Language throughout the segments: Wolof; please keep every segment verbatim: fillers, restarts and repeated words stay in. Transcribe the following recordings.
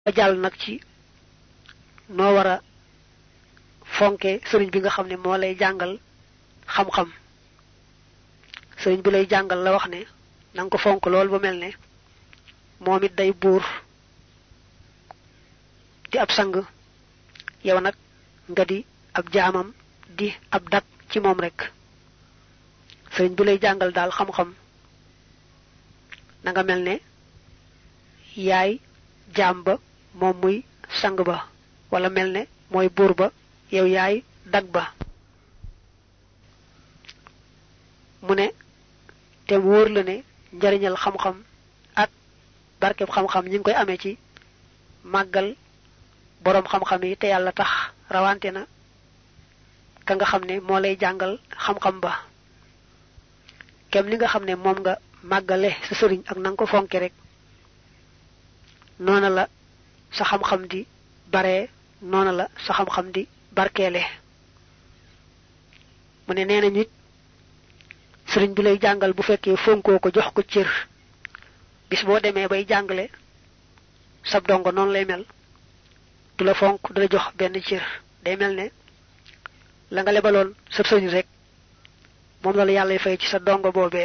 ba jàll nag ci noo war a fonke sëriñ bi nga xam ne moo lay jàngal xam-xam sëriñ bi lay jàngal la wax ne nanga ko fonk lool ba mel ne moom it day buur di ab sang yow nag nga di ab jaamam di ab dak ci moom rek sëriñ bi lay jàngal daal xam-xam na nga mel ne yaay jaam ba moom muy sang ba wala mel ne mooy buur ba yow yaay dag ba mu ne te wóor la ne njariñal xam-xam ak barkeb xam-xam ñi ngi koy amee ci màggal boroom xam-xam yi te yàlla tax rawante na ka nga xam ne moo lay jàngal xam-xam ba kem li nga xam ne moom nga màggale sa sëriñ ak nanga ko fonke rek noona la sa xam-xam di bare noona la sa xam-xam di barkeele mu ne nee na nit sëriñ bi lay jàngal bu fekkee fonkoo ko jox ko cër bis boo demee bay jàngale sab dongo noonu lay mel du la fonk du la jox benn cër day mel ne la nga lebaloon sa sëriñ rek moom la la yàlla fay ci sa dongo boobee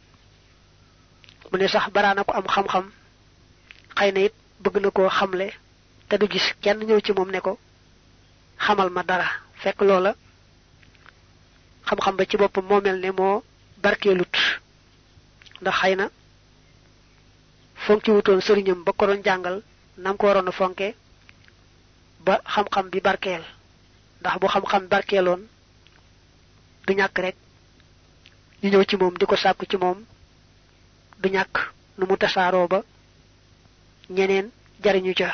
mu ne sax baraana ko am xam-xam xëy na it bëgg na koo xamle te du gis kenn ñëw ci moom ne ko xamal ma dara fekk loola xam-xam ba ci boppam moo mel ne moo barkeelut ndax xëy na fonk ci wutoon sëriñam ba ko doon jàngal nam ko waroon a fonke ba xam-xam bi barkeel ndax bu xam-xam barkeeloon du ñàkk rek ñu ñëw ci moom di ko sàkku ci moom du ñàkk nu mu tasaaroo ba ñeneen jariñu ca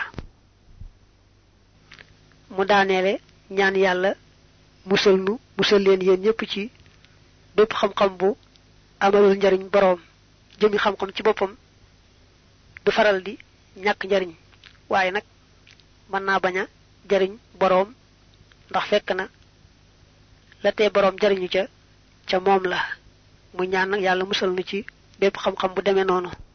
mu daaneele ñaan yàlla musal nu musal leen yéen ñépp ci bépp xam-xam bu amalul njariñ boroom jëmi xam-xam ci boppam du faral di ñàkk njariñ waaye nag mën naa bañ a jariñ boroom ndax fekk na la tee boroom jariñu ca ca moom la mu ñaan nag yàlla musal nu ci bépp xam-xam bu demee noonu